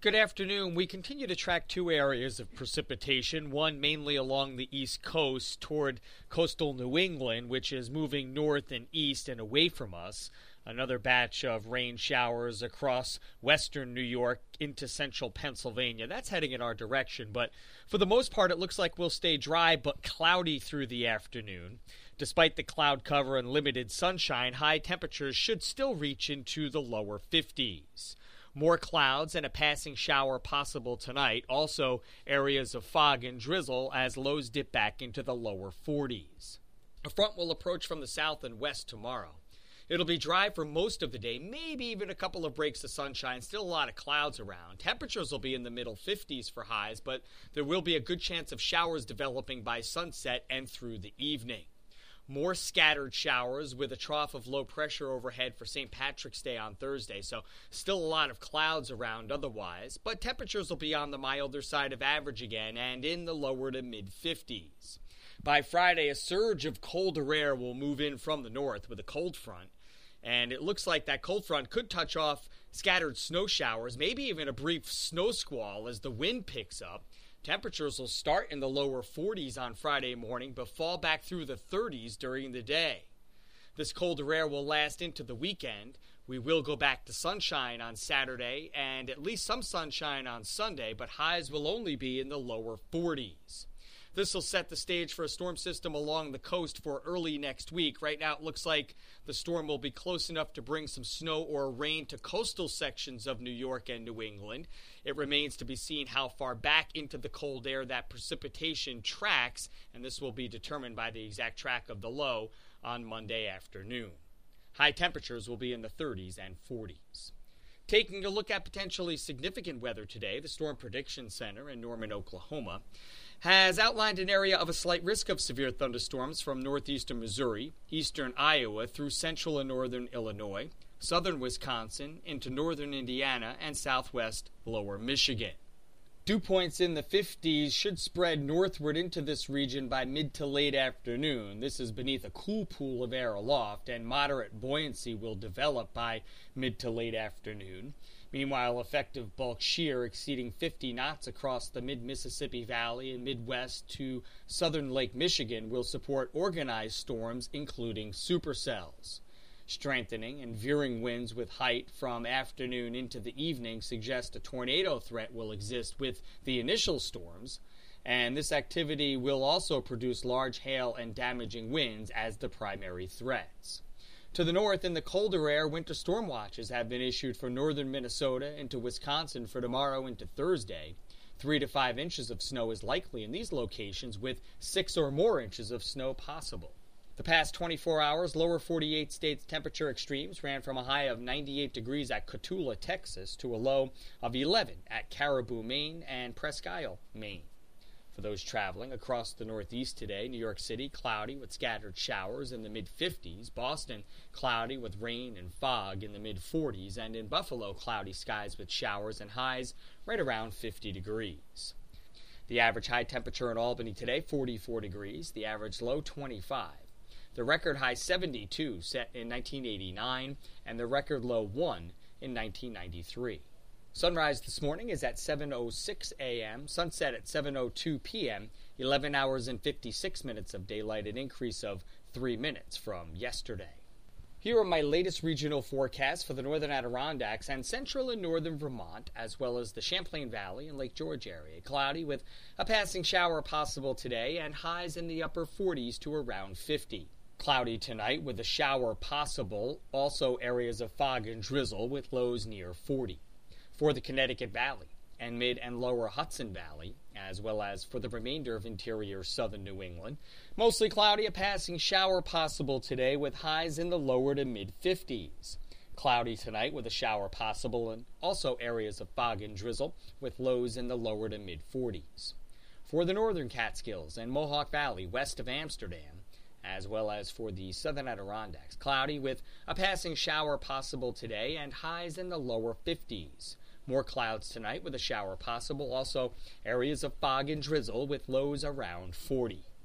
Good afternoon. We continue to track two areas of precipitation, one mainly along the east coast toward coastal New England, which is moving north and east and away from us. Another batch of rain showers across western New York into central Pennsylvania. That's heading in our direction, but for the most part, it looks like we'll stay dry but cloudy through the afternoon. Despite the cloud cover and limited sunshine, high temperatures should still reach into the lower 50s. More clouds and a passing shower possible tonight. Also, areas of fog and drizzle as lows dip back into the lower 40s. A front will approach from the south and west tomorrow. It'll be dry for most of the day, maybe even a couple of breaks of sunshine. Still a lot of clouds around. Temperatures will be in the middle 50s for highs, but there will be a good chance of showers developing by sunset and through the evening. More scattered showers with a trough of low pressure overhead for St. Patrick's Day on Thursday, so still a lot of clouds around otherwise, but temperatures will be on the milder side of average again and in the lower to mid-50s. By Friday, a surge of colder air will move in from the north with a cold front, and it looks like that cold front could touch off scattered snow showers, maybe even a brief snow squall as the wind picks up. Temperatures will start in the lower 40s on Friday morning, but fall back through the 30s during the day. This colder air will last into the weekend. We will go back to sunshine on Saturday and at least some sunshine on Sunday, but highs will only be in the lower 40s. This will set the stage for a storm system along the coast for early next week. Right now, it looks like the storm will be close enough to bring some snow or rain to coastal sections of New York and New England. It remains to be seen how far back into the cold air that precipitation tracks, and this will be determined by the exact track of the low on Monday afternoon. High temperatures will be in the 30s and 40s. Taking a look at potentially significant weather today, the Storm Prediction Center in Norman, Oklahoma, has outlined an area of a slight risk of severe thunderstorms from northeastern Missouri, eastern Iowa through central and northern Illinois, southern Wisconsin, into northern Indiana, and southwest lower Michigan. Dew points in the 50s should spread northward into this region by mid to late afternoon. This is beneath a cool pool of air aloft, and moderate buoyancy will develop by mid to late afternoon. Meanwhile, effective bulk shear exceeding 50 knots across the mid-Mississippi Valley and Midwest to southern Lake Michigan will support organized storms, including supercells. Strengthening and veering winds with height from afternoon into the evening suggest a tornado threat will exist with the initial storms, and this activity will also produce large hail and damaging winds as the primary threats. To the north, in the colder air, winter storm watches have been issued for northern Minnesota into Wisconsin for tomorrow into Thursday. 3 to 5 inches of snow is likely in these locations, with 6 or more inches of snow possible. The past 24 hours, lower 48 states temperature extremes ran from a high of 98 degrees at Cotulla, Texas, to a low of 11 at Caribou, Maine, and Presque Isle, Maine. For those traveling across the Northeast today, New York City, cloudy with scattered showers in the mid-50s. Boston, cloudy with rain and fog in the mid-40s. And in Buffalo, cloudy skies with showers and highs right around 50 degrees. The average high temperature in Albany today, 44 degrees. The average low, 25. The record high, 72, set in 1989. And the record low, 1 in 1993. Sunrise this morning is at 7:06 a.m., sunset at 7:02 p.m., 11 hours and 56 minutes of daylight, an increase of 3 minutes from yesterday. Here are my latest regional forecasts for the northern Adirondacks and central and northern Vermont, as well as the Champlain Valley and Lake George area. Cloudy with a passing shower possible today and highs in the upper 40s to around 50. Cloudy tonight with a shower possible, also areas of fog and drizzle with lows near 40. For the Connecticut Valley and mid and lower Hudson Valley, as well as for the remainder of interior southern New England, mostly cloudy, a passing shower possible today with highs in the lower to mid-50s. Cloudy tonight with a shower possible and also areas of fog and drizzle with lows in the lower to mid-40s. For the northern Catskills and Mohawk Valley west of Amsterdam, as well as for the southern Adirondacks, cloudy with a passing shower possible today and highs in the lower 50s. More clouds tonight with a shower possible, also areas of fog and drizzle with lows around 40.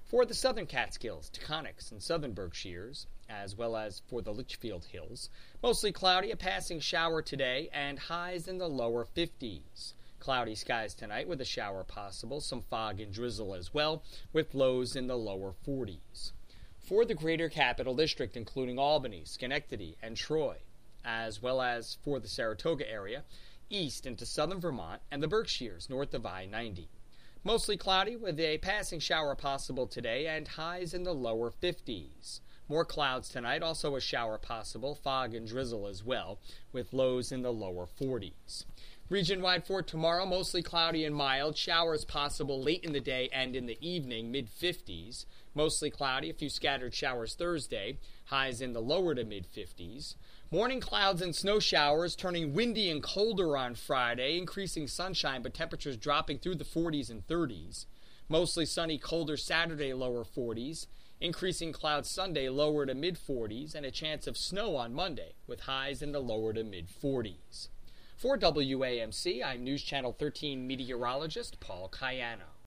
For the southern Catskills, Taconics, and southern Berkshires, as well as for the Litchfield Hills, mostly cloudy, a passing shower today, and highs in the lower 50s. Cloudy skies tonight with a shower possible, some fog and drizzle as well, with lows in the lower 40s. For the greater capital district, including Albany, Schenectady, and Troy, as well as for the Saratoga area, east into southern Vermont, and the Berkshires north of I-90. Mostly cloudy with a passing shower possible today and highs in the lower 50s. More clouds tonight, also a shower possible, fog and drizzle as well, with lows in the lower 40s. Region-wide for tomorrow, mostly cloudy and mild, showers possible late in the day and in the evening, mid-50s. Mostly cloudy, a few scattered showers Thursday, highs in the lower to mid-50s. Morning clouds and snow showers turning windy and colder on Friday, increasing sunshine but temperatures dropping through the 40s and 30s. Mostly sunny, colder Saturday, lower 40s. Increasing clouds Sunday, lower to mid-40s, and a chance of snow on Monday with highs in the lower to mid-40s. For WAMC, I'm News Channel 13 meteorologist Paul Cayano.